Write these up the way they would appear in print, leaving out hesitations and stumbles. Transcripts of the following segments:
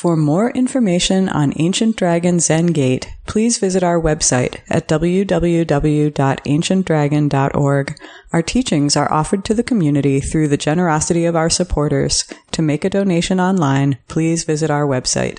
For more information on Ancient Dragon Zen Gate, please visit our website at www.ancientdragon.org. Our teachings are offered to the community through the generosity of our supporters. To make a donation online, please visit our website.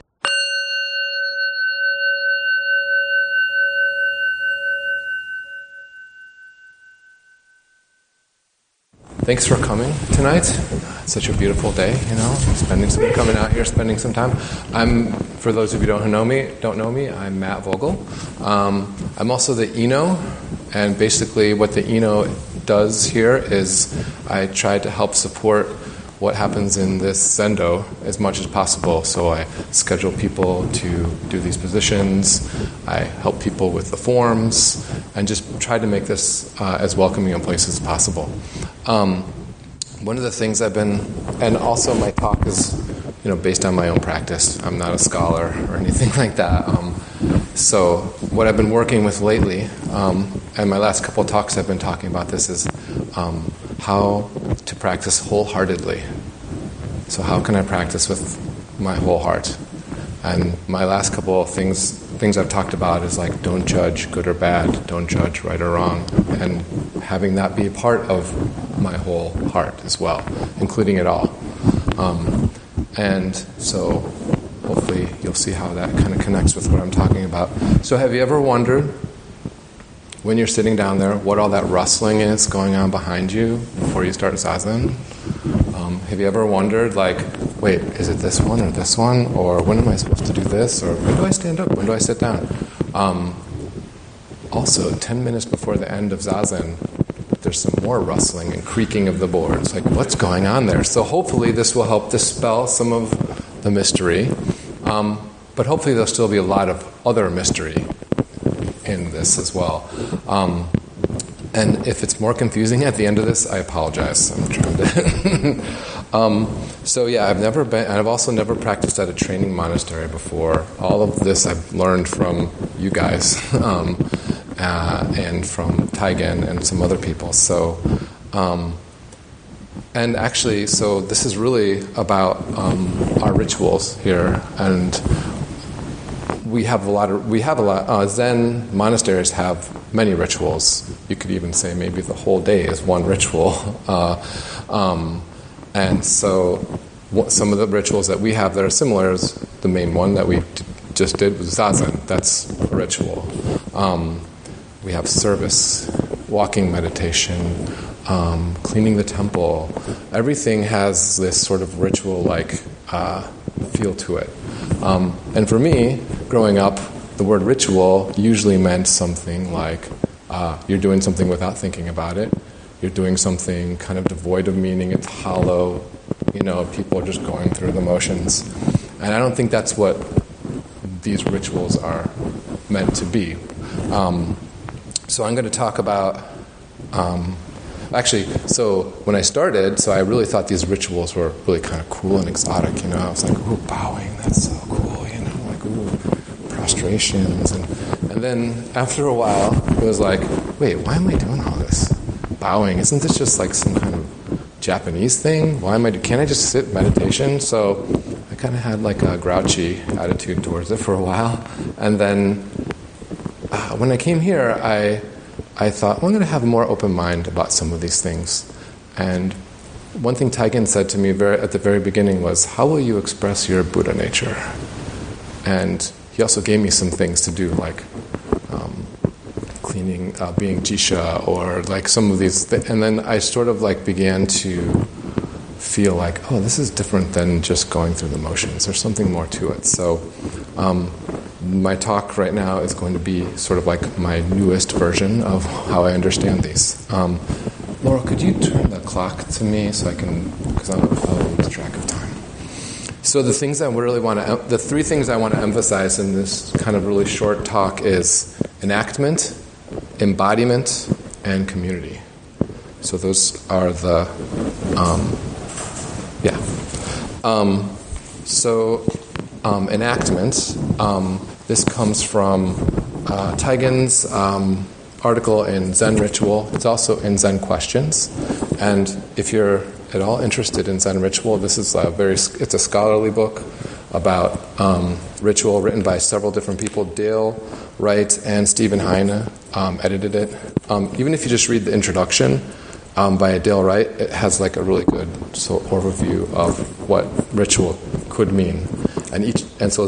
Thanks for coming tonight. It's such a beautiful day, coming out here, spending some time. For those of you who don't know me, I'm Matt Vogel. I'm also the Eno, and basically what the Eno does here is I try to help support what happens in this Zendo as much as possible. So I schedule people to do these positions, I help people with the forms, and just try to make this as welcoming a place as possible. One of the things and also my talk is, based on my own practice. I'm not a scholar or anything like that. So what I've been working with lately, and my last couple of talks I've been talking about this, is how to practice wholeheartedly. So how can I practice with my whole heart? And my last couple of things I've talked about is like, don't judge good or bad, don't judge right or wrong, and having that be part of my whole heart as well, including it all. And so hopefully you'll see how that kind of connects with what I'm talking about. So have you ever wondered, when you're sitting down there, what all that rustling is going on behind you before you start Zazen? Have you ever wondered, wait, is it this one or this one? Or when am I supposed to do this? Or when do I stand up? When do I sit down? Also, 10 minutes before the end of Zazen, there's some more rustling and creaking of the boards. What's going on there? So hopefully this will help dispel some of the mystery. But hopefully there'll still be a lot of other mystery in this as well. And if it's more confusing at the end of this, I apologize. I'm trying to... I've also never practiced at a training monastery before. All of this I've learned from you guys and from Taigen and some other people. So this is really about our rituals here, and we have a lot. Zen monasteries have many rituals. You could even say maybe the whole day is one ritual. And so some of the rituals that we have that are similar is the main one that we just did was Zazen. That's a ritual. We have service, walking meditation, cleaning the temple. Everything has this sort of ritual-like feel to it. And for me, growing up, the word ritual usually meant something like you're doing something without thinking about it. You're doing something kind of devoid of meaning. It's hollow. People are just going through the motions. And I don't think that's what these rituals are meant to be. So I'm going to talk about... so when I started, I really thought these rituals were really kind of cool and exotic. I was like, ooh, bowing, that's so cool. Prostrations. And then after a while, it was like, wait, why am I doing all this? Bowing, isn't this just like some kind of Japanese thing? Can't I just sit meditation? So I kind of had like a grouchy attitude towards it for a while. And then when I came here, I thought, I'm going to have a more open mind about some of these things. And one thing Taigen said to me at the very beginning was, how will you express your Buddha nature? And he also gave me some things to do, like cleaning, being jisha, or like some of these and then I sort of like began to feel like, oh, this is different than just going through the motions. There's something more to it. So my talk right now is going to be sort of like my newest version of how I understand these. Laura, could you turn the clock to me so I can, because I'll lose track of time. So the three things I want to emphasize in this kind of really short talk is enactment, embodiment, and community. So those are the, enactment, this comes from Taigen's article in Zen Ritual. It's also in Zen Questions. And if you're at all interested in Zen Ritual, this is it's a scholarly book. about ritual, written by several different people. Dale Wright and Stephen Heine edited it. Even if you just read the introduction by Dale Wright, it has like a really good overview of what ritual could mean. So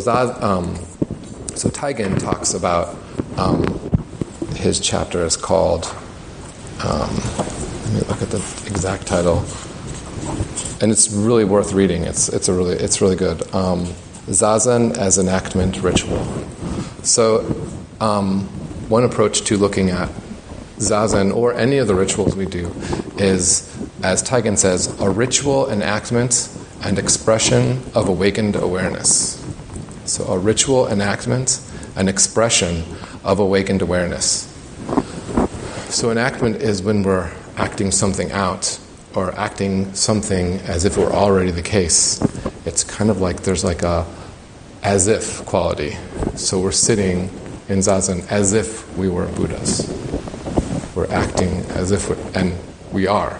Taigen talks about his chapter is called. Let me look at the exact title, and it's really worth reading. It's really good. Zazen as enactment ritual. So, one approach to looking at Zazen or any of the rituals we do is, as Taigen says, a ritual enactment and expression of awakened awareness. So, a ritual enactment and expression of awakened awareness. So, enactment is when we're acting something out or acting something as if it were already the case. It's kind of like there's like a as if quality. So we're sitting in Zazen as if we were Buddhas. We're acting as if and we are.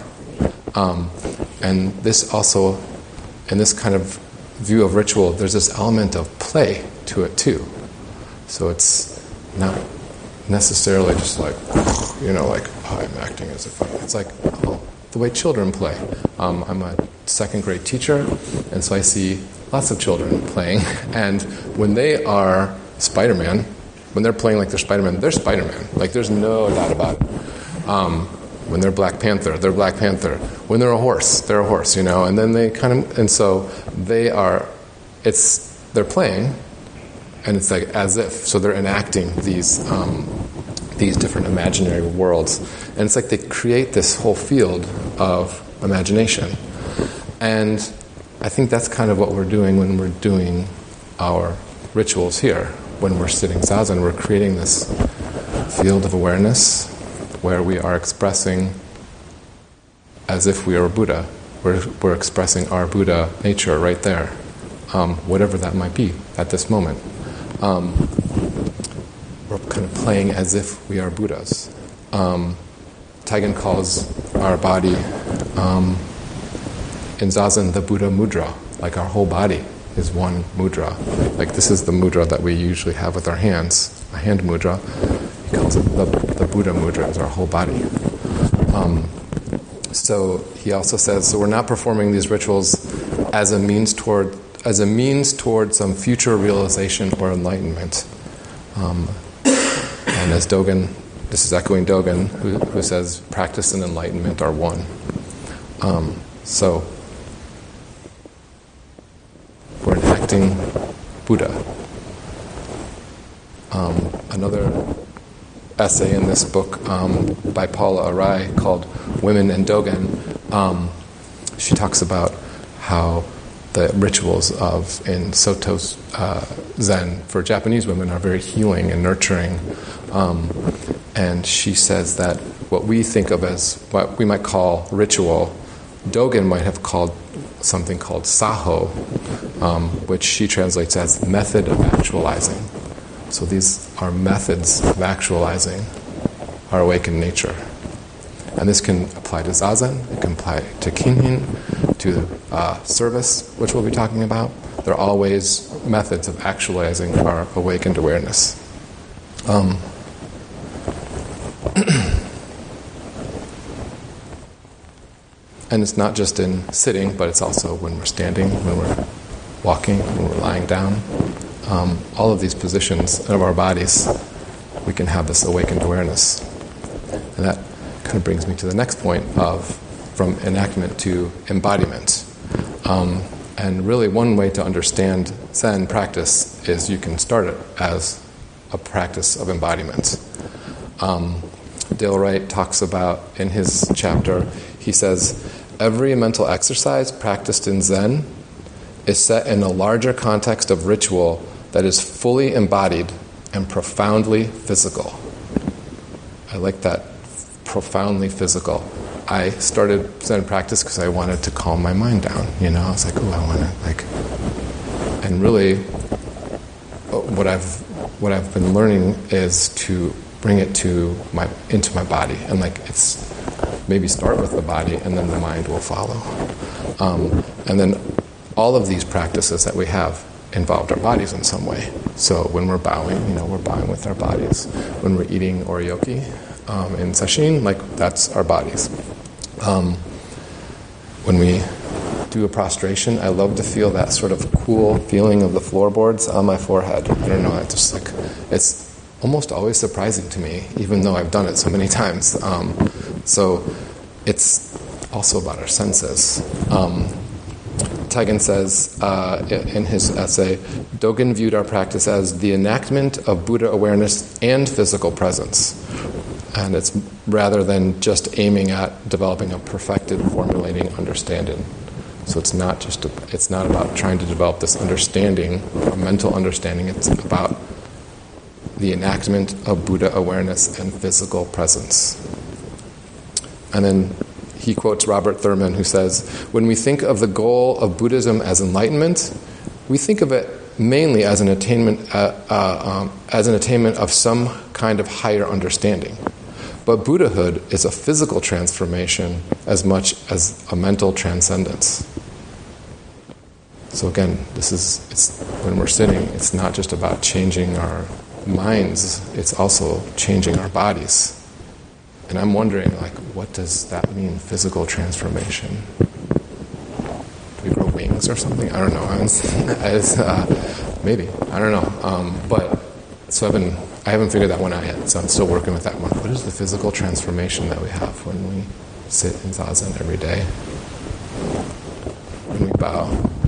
And this also, in this kind of view of ritual, there's this element of play to it too. So it's not necessarily just like, like, oh, I'm acting as if it's like, the way children play. I'm a second grade teacher, and so I see lots of children playing, and when they are Spider-Man, when they're playing like they're Spider-Man, they're Spider-Man. Like, there's no doubt about it. When they're Black Panther, they're Black Panther. When they're a horse, they're a horse, and then they and so they're playing, and it's like as if, so they're enacting these different imaginary worlds. And it's like they create this whole field of imagination. And I think that's kind of what we're doing when we're doing our rituals here. When we're sitting Zazen, we're creating this field of awareness where we are expressing as if we are a Buddha. We're expressing our Buddha nature right there, whatever that might be at this moment. We're kind of playing as if we are Buddhas. Taigen calls our body in Zazen the Buddha mudra, like our whole body is one mudra. Like this is the mudra that we usually have with our hands, a hand mudra. He calls it the Buddha mudra, is our whole body. So he also says, so we're not performing these rituals as a means toward some future realization or enlightenment. And as Dogen, this is echoing Dogen, who says practice and enlightenment are one. So we're enacting Buddha. Another essay in this book by Paula Arai called Women and Dogen, she talks about how the rituals in Soto Zen for Japanese women are very healing and nurturing. And she says that what we think of as what we might call ritual, Dogen might have called something called saho, which she translates as method of actualizing. So these are methods of actualizing our awakened nature. And this can apply to Zazen, it can apply to Kinhin, to service, which we'll be talking about. They're always methods of actualizing our awakened awareness. And it's not just in sitting, but it's also when we're standing, when we're walking, when we're lying down. All of these positions of our bodies, we can have this awakened awareness. And that kind of brings me to the next point from enactment to embodiment. And really one way to understand Zen practice is you can start it as a practice of embodiment. Dale Wright talks about, in his chapter, he says, every mental exercise practiced in Zen is set in a larger context of ritual that is fully embodied and profoundly physical. I like that, profoundly physical. I started Zen practice because I wanted to calm my mind down. I was like, I want to and really, what I've been learning is to bring it into my body, and it's maybe start with the body, and then the mind will follow. And then all of these practices that we have, involved our bodies in some way. So when we're bowing, we're bowing with our bodies. When we're eating oryoki in sesshin, that's our bodies. When we do a prostration, I love to feel that sort of cool feeling of the floorboards on my forehead. I don't know, it's almost always surprising to me, even though I've done it so many times. So it's also about our senses. Taigen says in his essay, Dogen viewed our practice as the enactment of Buddha awareness and physical presence. And it's rather than just aiming at developing a perfected, formulating understanding. So it's not about trying to develop this understanding, a mental understanding. It's about the enactment of Buddha awareness and physical presence. And then he quotes Robert Thurman, who says, when we think of the goal of Buddhism as enlightenment, we think of it mainly as an attainment of some kind of higher understanding. But Buddhahood is a physical transformation as much as a mental transcendence. So again, it's when we're sitting, it's not just about changing our minds, it's also changing our bodies. And I'm wondering, what does that mean, physical transformation? Do we grow wings or something? I don't know. Maybe. I don't know. So I haven't figured that one out yet, so I'm still working with that one. What is the physical transformation that we have when we sit in zazen every day? When we bow?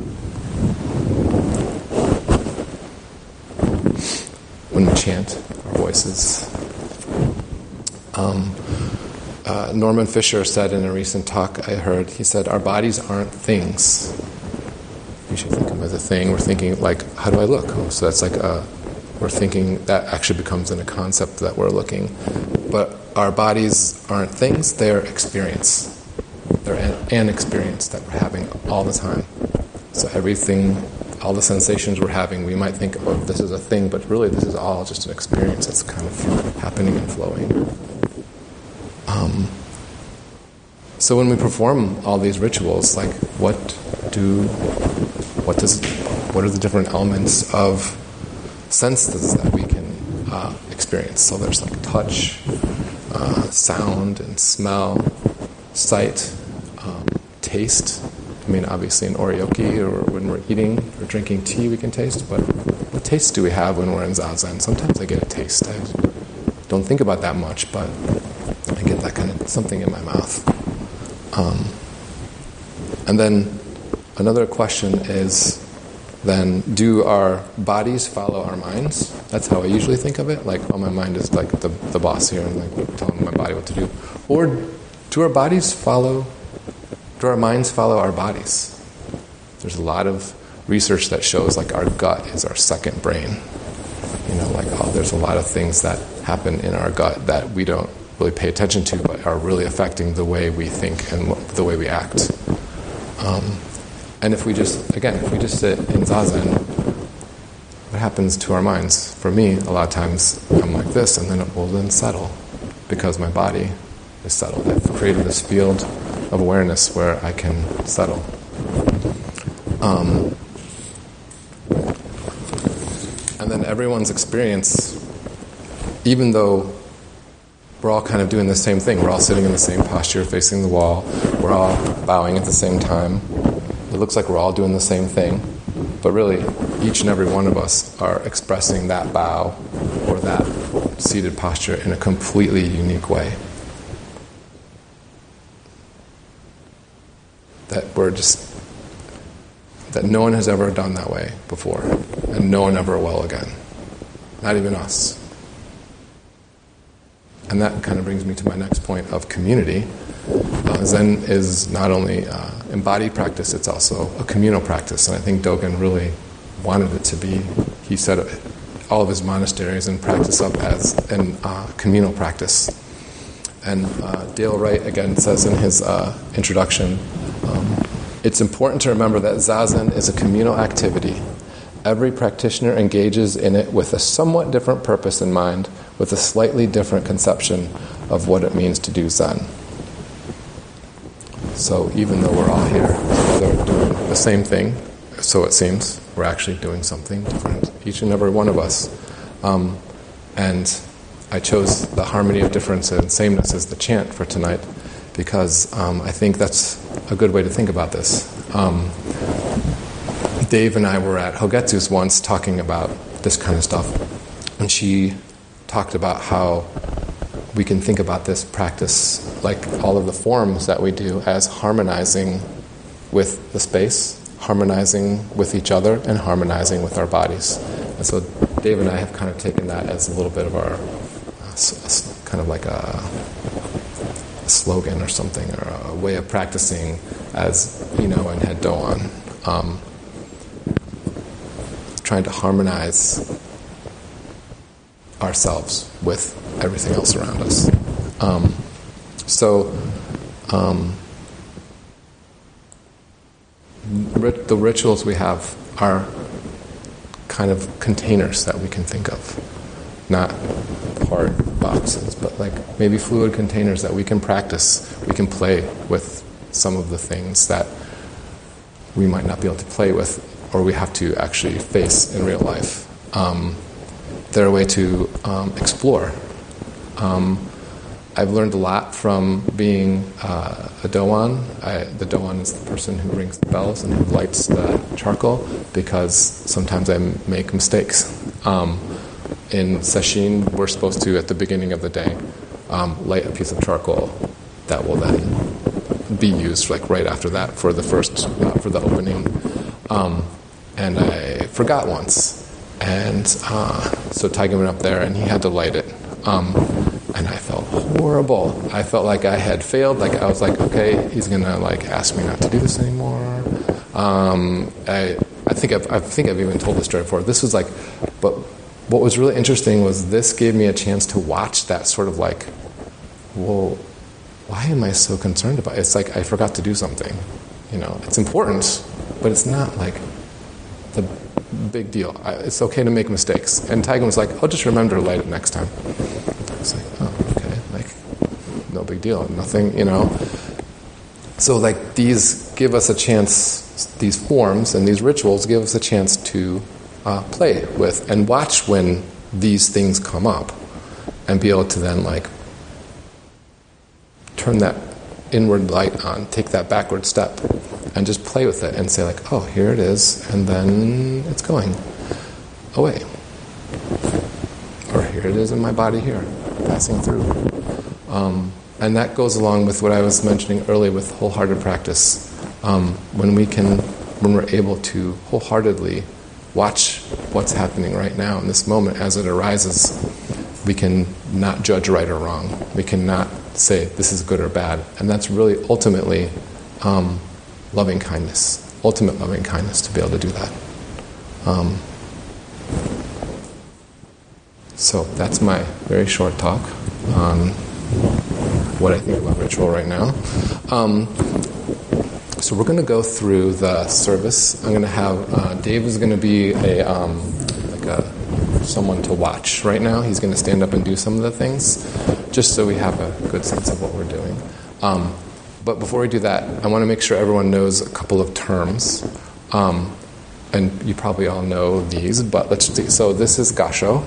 When we chant our voices? Norman Fisher said in a recent talk I heard, he said, our bodies aren't things. We should think of them as a thing. We're thinking, how do I look? Oh, so that's we're thinking that actually becomes in a concept that we're looking. But our bodies aren't things, they're experience. They're an experience that we're having all the time. So everything, all the sensations we're having, we might think, oh, this is a thing, but really this is all just an experience that's kind of happening and flowing. So when we perform all these rituals, what are the different elements of senses that we can experience? So there's touch, sound and smell, sight, taste. Obviously in oryoki or when we're eating or drinking tea we can taste, but what taste do we have when we're in zazen? Sometimes I get a taste. I don't think about that much, but I get that kind of something in my mouth. And then another question is, then do our bodies follow our minds? That's how I usually think of it. My mind is the boss here and telling my body what to do. Or do our minds follow our bodies? There's a lot of research that shows our gut is our second brain. There's a lot of things that happen in our gut that we don't really pay attention to, but are really affecting the way we think and the way we act. And if we just sit in zazen, what happens to our minds? For me, a lot of times I'm like this, and then it will then settle, because my body is settled. I've created this field of awareness where I can settle. And then everyone's experience, even though we're all kind of doing the same thing, we're all sitting in the same posture, facing the wall, we're all bowing at the same time, it looks like we're all doing the same thing, but really, each and every one of us are expressing that bow or that seated posture in a completely unique way. That no one has ever done that way before, and no one ever will again. Not even us. And that kind of brings me to my next point of community. Zen is not only embodied practice, it's also a communal practice. And I think Dogen really wanted it to be. He set all of his monasteries and practice up as a communal practice. And Dale Wright, again, says in his introduction, it's important to remember that zazen is a communal activity. Every practitioner engages in it with a somewhat different purpose in mind, with a slightly different conception of what it means to do Zen. So even though we're all here together doing the same thing, so it seems, we're actually doing something different, each and every one of us. And I chose the harmony of difference and sameness as the chant for tonight because I think that's a good way to think about this. Dave and I were at Hogetsu's once talking about this kind of stuff, and she talked about how we can think about this practice, like all of the forms that we do, as harmonizing with the space, harmonizing with each other, and harmonizing with our bodies. And so Dave and I have kind of taken that as a little bit of our, kind of like a slogan or something, or a way of practicing as Ino and Head Doan, trying to harmonize ourselves with everything else around us. The rituals we have are kind of containers that we can think of, not hard boxes, but like maybe fluid containers that we can practice. We can play with some of the things that we might not be able to play with, or we have to actually face in real life. They're a way to explore. I've learned a lot from being a Doan. The Doan is the person who rings the bells and who lights the charcoal, because sometimes I make mistakes. In Sesshin, we're supposed to, at the beginning of the day, light a piece of charcoal that will then be used like right after that for the first, for the opening. And I forgot once. And so Taigen went up there and he had to light it. And I felt horrible. I felt like I had failed. Like I was like, okay, he's gonna like ask me not to do this anymore. I think I've even told this story before. This was like, but what was really interesting was this gave me a chance to watch that sort of like, whoa, why am I so concerned about it? It's like I forgot to do something. You know, it's important, but it's not like the big deal. It's okay to make mistakes. And Taigen was like, I'll just remember to light it next time. I was like, oh, okay, like, no big deal, nothing, you know. So, like, these give us a chance, these forms and these rituals give us a chance to play with and watch when these things come up and be able to then, like, turn that inward light on, take that backward step, and just play with it and say, like, oh, here it is, and then it's going away. Or here it is in my body here, passing through. And that goes along with what I was mentioning earlier with wholehearted practice. When we're able to wholeheartedly watch what's happening right now in this moment as it arises, we can not judge right or wrong. We can not say this is good or bad. And that's really ultimately loving kindness, ultimate loving kindness to be able to do that. So that's my very short talk on what I think about ritual right now. So we're going to go through the service. I'm going to have Dave is going to be someone to watch right now. He's going to stand up and do some of the things, just so we have a good sense of what we're doing. But before we do that, I want to make sure everyone knows a couple of terms. And you probably all know these, but let's see. So this is gasho.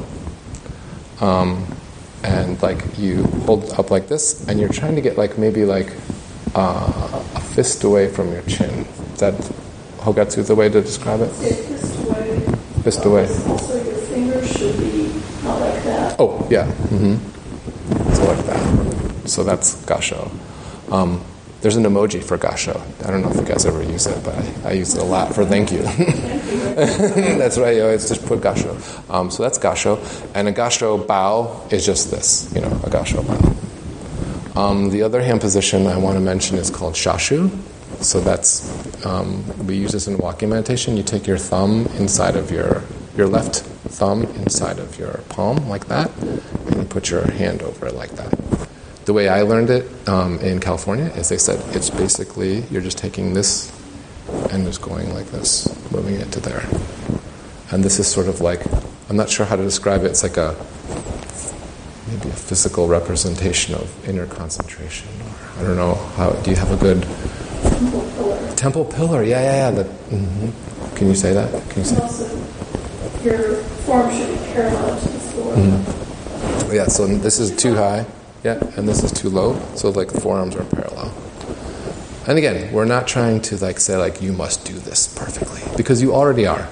And like you hold up like this, and you're trying to get like maybe like a fist away from your chin. Is that Hogetsu the way to describe it? Fist away. Fist away. Also, your fingers should be not like that. Oh, yeah. Mm-hmm. So like that. So that's gasho. There's an emoji for gasho. I don't know if you guys ever use it, but I use it a lot for thank you. That's right. You always just put gasho. So that's gasho. And a gasho bow is just this, a gasho bow. The other hand position I want to mention is called shashu. So that's, we use this in walking meditation. You take your thumb inside of your left thumb inside of your palm like that, and you put your hand over it like that. The way I learned it in California is they said it's basically you're just taking this and just going like this, moving it to there. And this is sort of like, I'm not sure how to describe it, it's like maybe a physical representation of inner concentration. Or I don't know, do you have a good... Temple pillar. Temple pillar, yeah. Can you say that? Can you say? And also, your form should be parallel to the floor. Mm-hmm. Yeah, so this is too high, yeah, and this is too low, so like the forearms are parallel. And again, we're not trying to like say like you must do this perfectly, because you already are.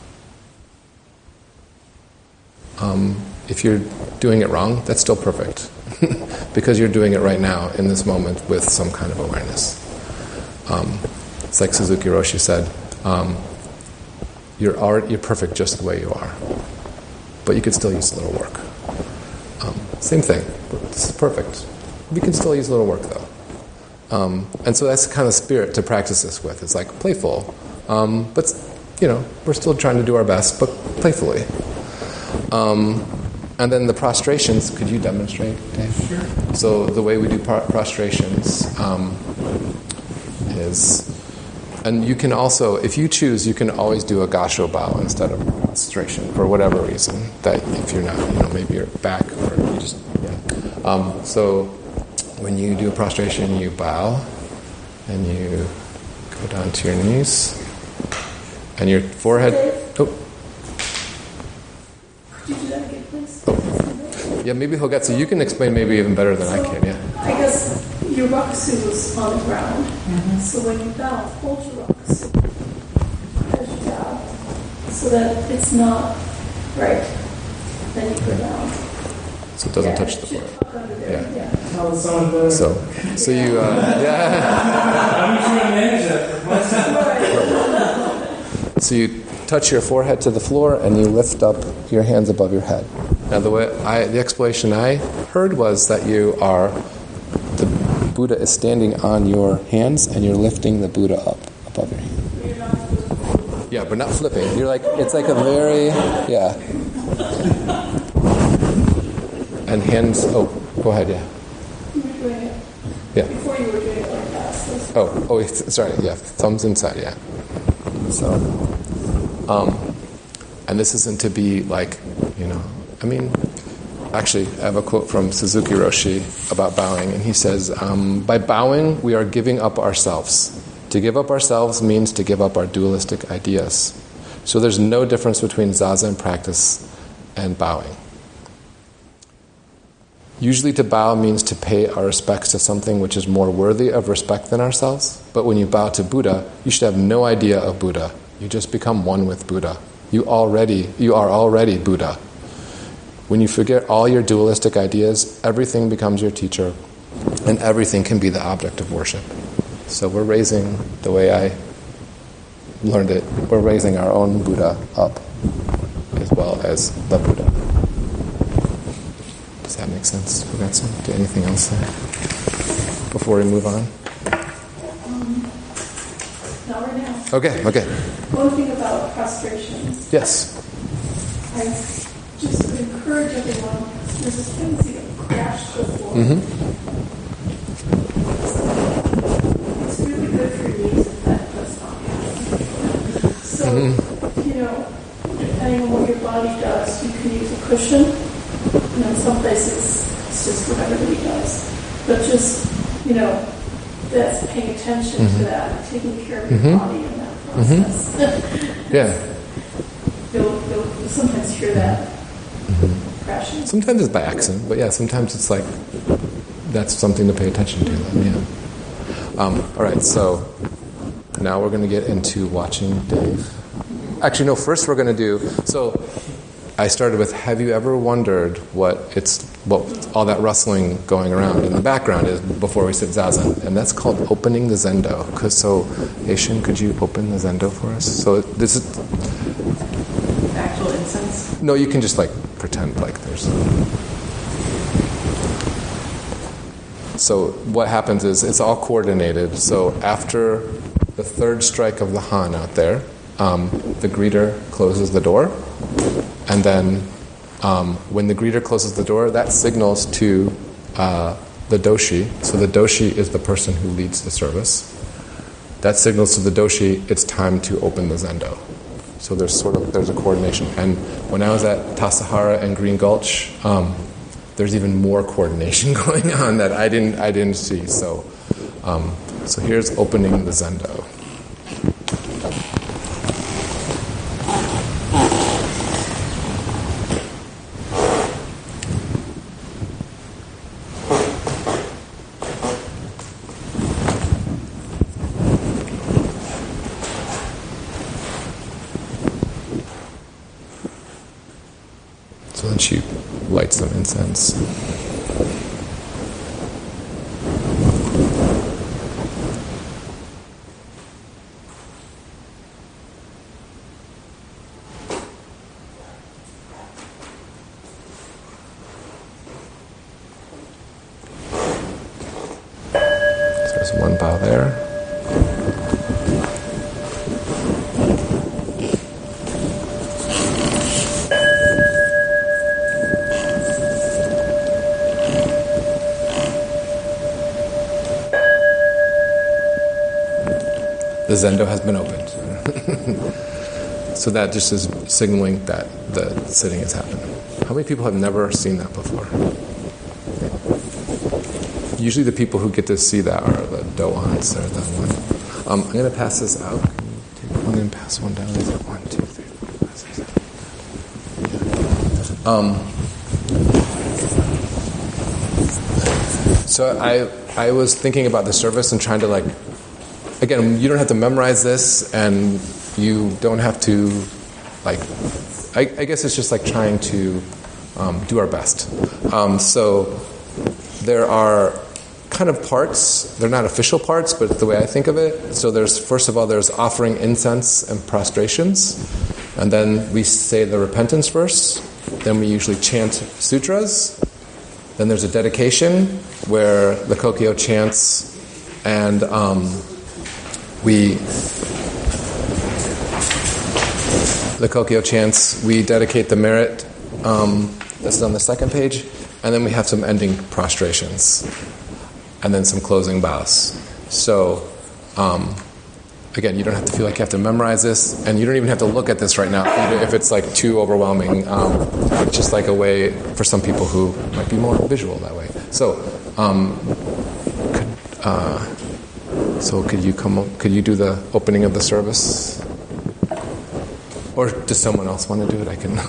If you're doing it wrong, that's still perfect, because you're doing it right now in this moment with some kind of awareness. It's like Suzuki Roshi said, you're perfect just the way you are, but you could still use a little work. Same thing. This is perfect. We can still use a little work though. And so that's the kind of spirit to practice this with. It's like playful, but we're still trying to do our best, but playfully. And then the prostrations, could you demonstrate, Dave? Sure. So the way we do prostrations is, and you can also, if you choose, you can always do a gasho bow instead of prostration for whatever reason. That if you're not, maybe you're back or you just, so when you do a prostration, you bow and you go down to your knees and your forehead. Oh. Could you do that again, please? Oh. Yeah, maybe Hogetsu, you can explain maybe even better than I can, yeah. I guess your rakusu was on the ground. Mm-hmm. So when you bow, hold your rakusu as you bow so that it's not right. Then you go down. So it doesn't touch the floor. Yeah. Tell us someone better. So you, I'm trying to manage that for myself. So you touch your forehead to the floor and you lift up your hands above your head. Now the explanation I heard was that the Buddha is standing on your hands and you're lifting the Buddha up above your hands. Yeah, but not flipping. You're like, it's like a very, yeah. And hands, go ahead, yeah. You were doing it. Yeah. Before you were doing it like that. Sorry, yeah. Thumbs inside, yeah. So, and this isn't to be like, actually, I have a quote from Suzuki Roshi about bowing, and he says, by bowing, we are giving up ourselves. To give up ourselves means to give up our dualistic ideas. So there's no difference between zazen practice and bowing. Usually to bow means to pay our respects to something which is more worthy of respect than ourselves. But when you bow to Buddha, you should have no idea of Buddha. You just become one with Buddha. You are already Buddha. When you forget all your dualistic ideas, everything becomes your teacher, and everything can be the object of worship. So we're raising, the way I learned it, we're raising our own Buddha up, as well as the Buddha. Does that make sense? Do anything else there before we move on? Not right now. Okay. One thing about prostrations. Yes. I just would encourage everyone, there's this tendency to crash to the floor. Mm-hmm. It's really good for your knees if that does not happen. So, depending on what your body does, you can use a cushion. In some places, it's just what everybody does. But just, that's paying attention to that, taking care of your body in that process. Yeah. You'll sometimes hear that crashing. Sometimes it's by accident, but yeah, sometimes it's like that's something to pay attention to. Yeah. All right, so now we're going to get into watching Dave. Actually, no. First, we're going to do. So, I started with, have you ever wondered what all that rustling going around in the background is before we sit zazen? And that's called opening the zendo. So, Haitian, could you open the zendo for us? So this is Actual incense? No, you can just pretend like there's. So what happens is it's all coordinated. So after the third strike of the Han out there, the greeter closes the door. And then when the greeter closes the door, that signals to the doshi. So the doshi is the person who leads the service. That signals to the doshi it's time to open the zendo. So there's a coordination. And when I was at Tassajara and Green Gulch, there's even more coordination going on that I didn't see. So here's opening the zendo. So then she lights some incense. So there's one bow there. The zendo has been opened. So that just is signaling that the sitting is happening. How many people have never seen that before? Usually the people who get to see that are the doans or the one. I'm going to pass this out. Can you take one and pass one down? Is it 1, 2, 3, 4, 5, 6, 7? So I was thinking about the service and trying to again, you don't have to memorize this, and you don't have to, I guess it's just trying to do our best. So there are kind of parts. They're not official parts, but the way I think of it. So first of all, there's offering incense and prostrations, and then we say the repentance verse. Then we usually chant sutras. Then there's a dedication where the Kokyo chants, and we dedicate the merit. This is on the second page. And then we have some ending prostrations. And then some closing bows. So, again, you don't have to feel like you have to memorize this. And you don't even have to look at this right now if it's too overwhelming. It's just a way for some people who might be more visual that way. So, could you do the opening of the service? Or does someone else want to do it? I can.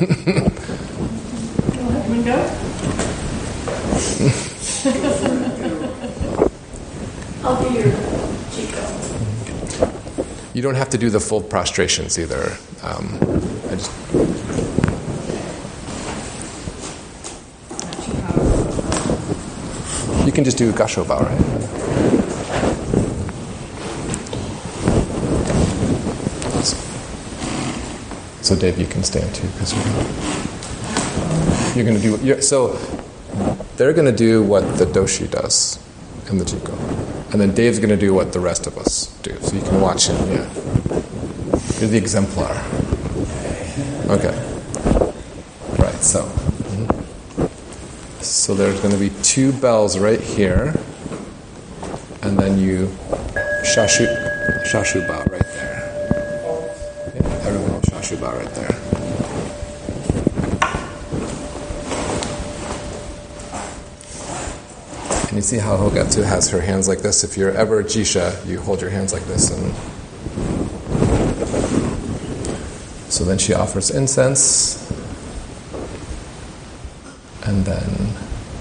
Go. I'll do your Chico. You don't have to do the full prostrations either. You can just do Gasho Bao, right? So Dave, you can stand too, because you're going to do. So they're going to do what the doshi does in the Jiko, and then Dave's going to do what the rest of us do. So you can watch him. Yeah, you're the exemplar. Okay. Right. So there's going to be 2 bells right here, and then you shashu bao right there. Yeah, everyone shashu bao right there. And you see how Hogatsu has her hands like this. If you're ever a Jisha, you hold your hands like this. And so then she offers incense. And then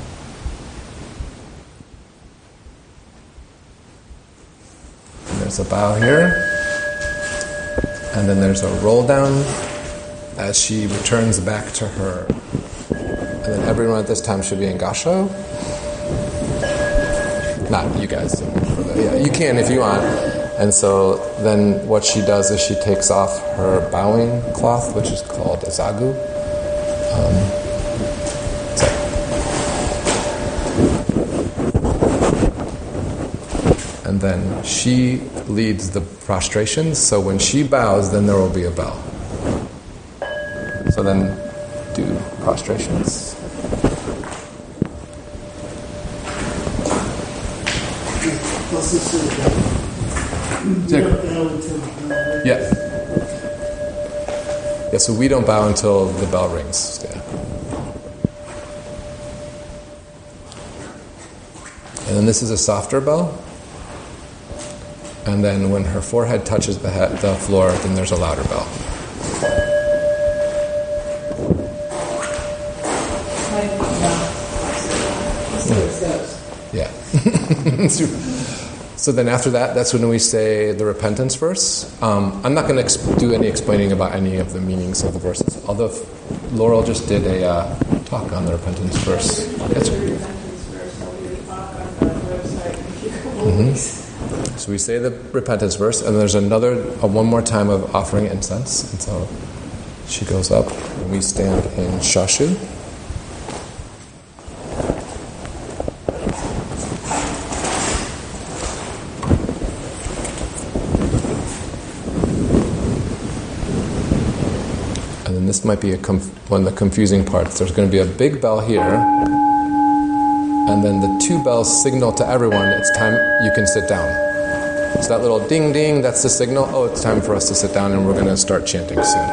there's a bow here. And then there's a roll down as she returns back to her. And then everyone at this time should be in Gasho. Not you guys. Yeah, you can if you want. And so then what she does is she takes off her bowing cloth, which is called a zagu. And then she leads the prostrations. So when she bows, then there will be a bell. So then do prostrations. Yeah. Yeah, so we don't bow until the bell rings. Yeah. And then this is a softer bell. And then when her forehead touches the floor, then there's a louder bell. Yeah. So then after that, that's when we say the repentance verse. I'm not going to do any explaining about any of the meanings of the verses, although Laurel just did a talk on the repentance verse. So we say the repentance verse, and there's one more time of offering incense. And so she goes up, and we stand in Shashu. And then this might be one of the confusing parts. There's going to be a big bell here, and then the two bells signal to everyone it's time you can sit down. So that little ding ding, that's the signal. Oh, it's time for us to sit down, and we're going to start chanting soon.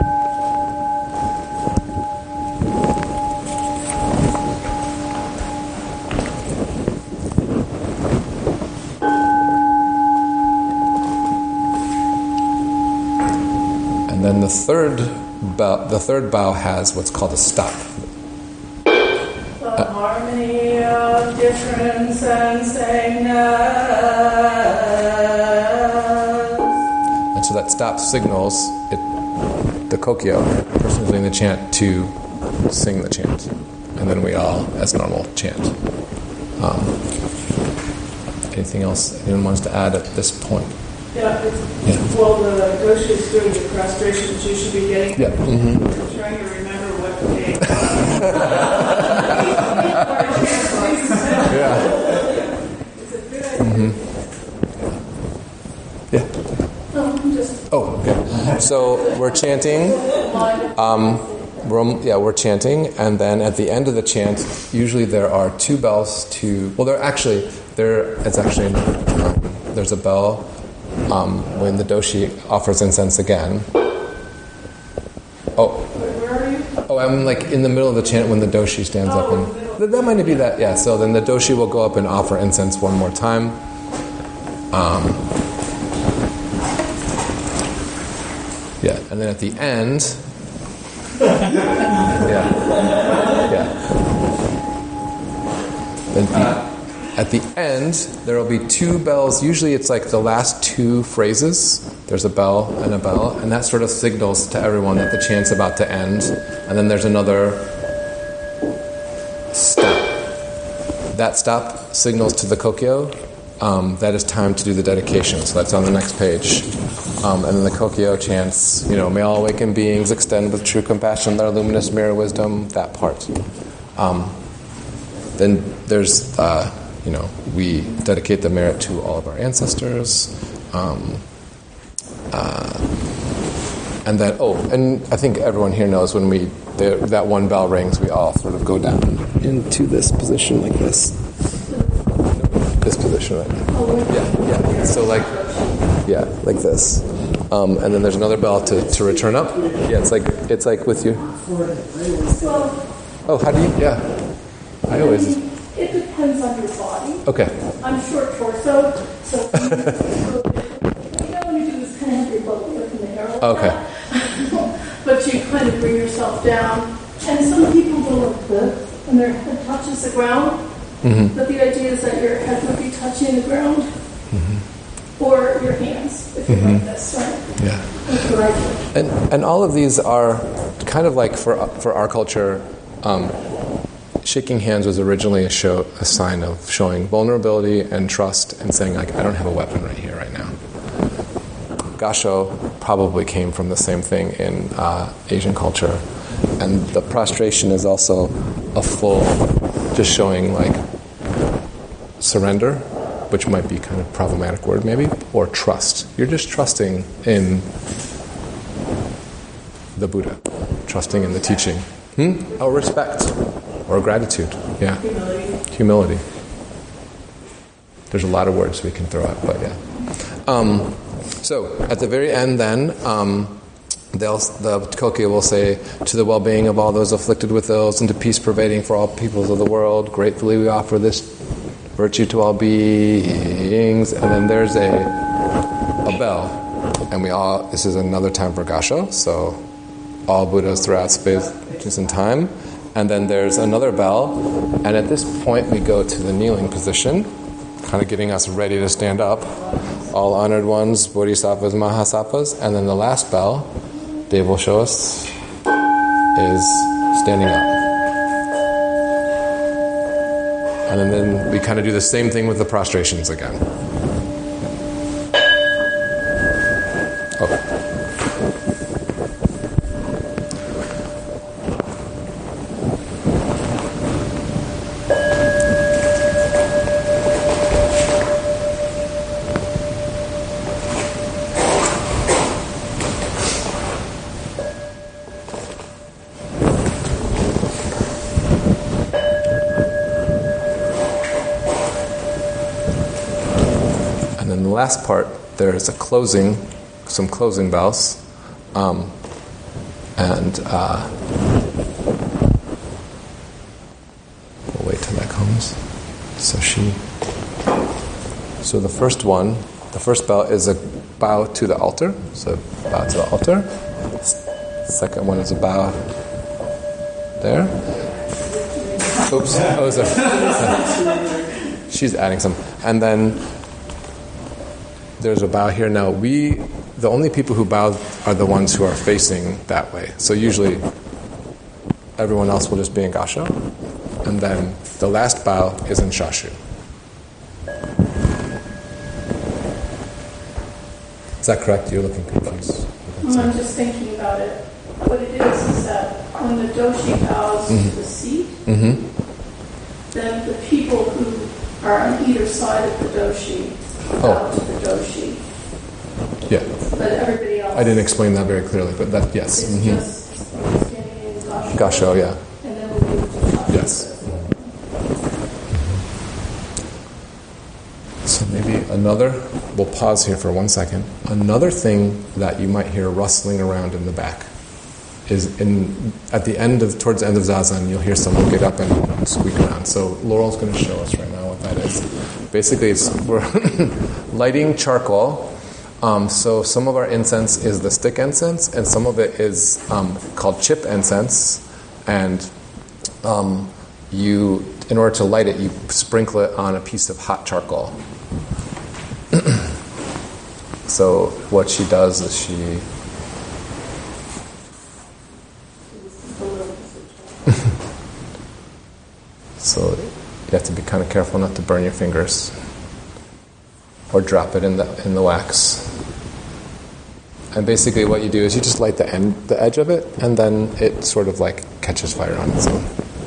And then the third bow has what's called a stop. The harmony of difference and sameness. And so that stop signals the kokyo, the person who's doing the chant, to sing the chant. And then we all, as normal, chant. Anything else anyone wants to add at this point? Well, the doshi is doing the prostrations you should be getting. Yeah. Mm-hmm. I'm trying to remember what day. Yeah. It's a good idea. Mm-hmm. Yeah. Okay. So we're chanting. We're chanting, and then at the end of the chant, usually there are two bells to. Well, there's a bell. When the doshi offers incense again. Where are you? Oh, I'm like in the middle of the chant when the doshi stands up, and that might be that. Yeah. So then the doshi will go up and offer incense one more time. Yeah, and then at the end. At the end, there will be two bells. Usually it's like the last two phrases. There's a bell, and that sort of signals to everyone that the chant's about to end. And then there's another stop. That stop signals to the kokyo that it's time to do the dedication. So that's on the next page. And then the kokyo chants, may all awakened beings extend with true compassion their luminous mirror wisdom, that part. Then there's... we dedicate the merit to all of our ancestors. And I think everyone here knows when that one bell rings, we all sort of go down into this position like this. This position right now. Yeah. So like this. And then there's another bell to return up. Yeah, it's like with you. Oh, how do you? Yeah. I always. It depends on your body. Okay. I'm short torso, so when you do this kind of have your butt up in the air. Okay. But you kind of bring yourself down, and some people go like this, and their head touches the ground. Mm-hmm. But the idea is that your head would be touching the ground, or your hands, if you're like this, right? Yeah. That's what I do. And all of these are kind of like for our culture. Shaking hands was originally a sign of showing vulnerability and trust and saying, like, I don't have a weapon right here, right now. Gasho probably came from the same thing in Asian culture. And the prostration is also a full, just showing, like, surrender, which might be kind of a problematic word maybe, or trust. You're just trusting in the Buddha, trusting in the teaching. Oh, respect. Or gratitude, yeah. Humility. There's a lot of words we can throw out, but yeah. So at the very end, then the kokyo will say, "To the well-being of all those afflicted with ills, and to peace pervading for all peoples of the world, gratefully we offer this virtue to all beings." And then there's a bell, and this is another time for Gasho. So all Buddhas throughout space, just in time. And then there's another bell, and at this point we go to the kneeling position, kind of getting us ready to stand up. All honored ones, bodhisattvas, mahasattvas, and then the last bell, Dave will show us, is standing up. And then we kind of do the same thing with the prostrations again. Oh. Last part, there is some closing bells, and we'll wait till that comes. So the first bell is a bow to the altar. So bow to the altar. Second one is a bow there. Oops. Oh, sorry. She's adding some, and then there's a bow here. Now, the only people who bow are the ones who are facing that way. So usually, everyone else will just be in Gasho, and then the last bow is in Shashu. Is that correct? You're looking confused. I'm just thinking about it. What it is that when the doshi bows to the seat, then the people who are on either side of the doshi bow to the doshi. Yeah. But everybody else... I didn't explain that very clearly, but that, yes. It's just standing in Gasho. Gasho, yeah. And then we move to Shashu. Yes. So maybe we'll pause here for 1 second. Another thing that you might hear rustling around in the back is towards the end of Zazen, you'll hear someone get up and squeak around. So Laurel's going to show us right now what that is. Basically, we're lighting charcoal. So some of our incense is the stick incense, and some of it is called chip incense. And in order to light it, you sprinkle it on a piece of hot charcoal. So what she does is so you have to be kind of careful not to burn your fingers or drop it in the wax. And basically what you do is you just light the edge of it, and then it sort of like catches fire on its own.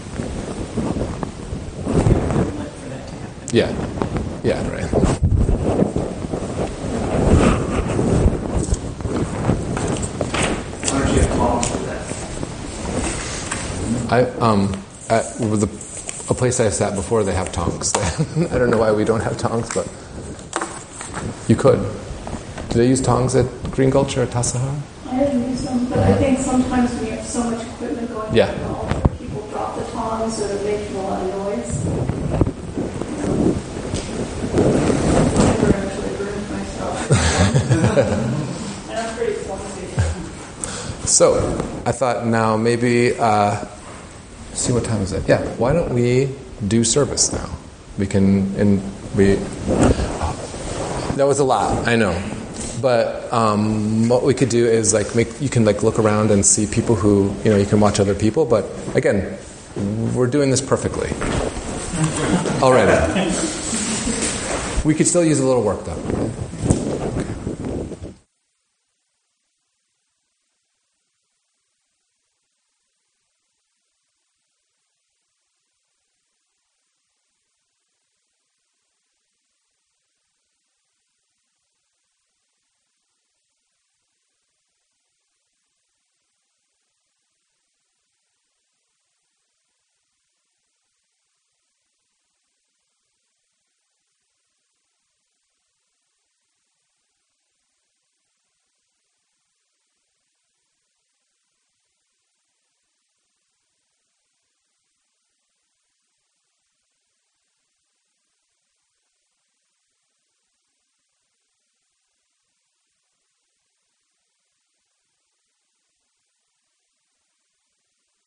Yeah, right. Why don't you have tongs for that? At a place I sat before, they have tongs. I don't know why we don't have tongs, but you could. Do they use tongs at Green Gulch or Tassajara? I haven't used them, but I think sometimes when you have so much equipment going on, people drop the tongs or they're making a lot of noise. I've never actually burned myself. And I'm pretty clumsy. So, I thought now maybe, see what time is it? Yeah, why don't we do service now? That was a lot, I know. But what we could do is you can look around and see people who, you can watch other people. But again, we're doing this perfectly already. We could still use a little work though.